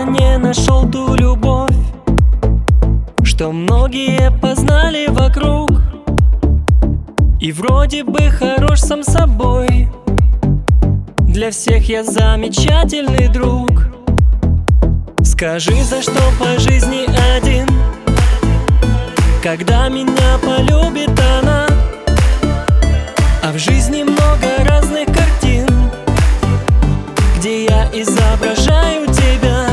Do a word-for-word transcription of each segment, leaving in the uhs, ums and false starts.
не нашел ту любовь, что многие познали вокруг. И вроде бы хорош сам собой, для всех я замечательный друг. Скажи, за что по жизни один, когда меня полюбит она? А в жизни много разных картин, где я изображаю тебя.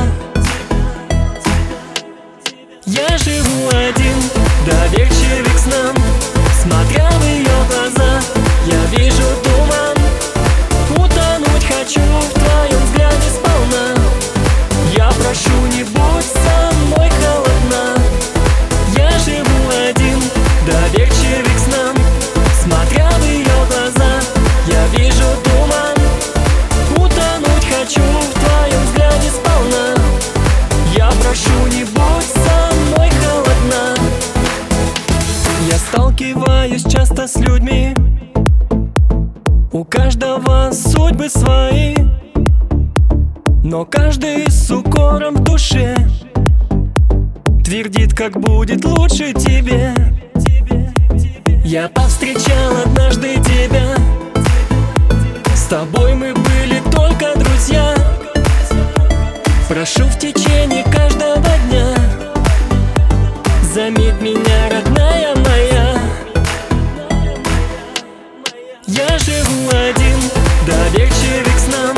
Я живу один, доверчивый к снам, смотря в ее глаза, я вижу туман. Утонуть хочу в твоем взгляде сполна. Я прошу, не будь со мной холодна. Я живу один, доверчивый к снам, смотря в ее глаза, я вижу туман. Утонуть хочу в твоем взгляде сполна. Я прошу, не будь со мной холодна. Я сталкиваюсь часто с людьми, у каждого судьбы свои, но каждый с укором в душе твердит, как будет лучше тебе. Я повстречал однажды тебя, с тобой мы были только друзья. Прошу в течение каждого дня, заметь меня, родная моя. Я живу один, доверчивый к снам,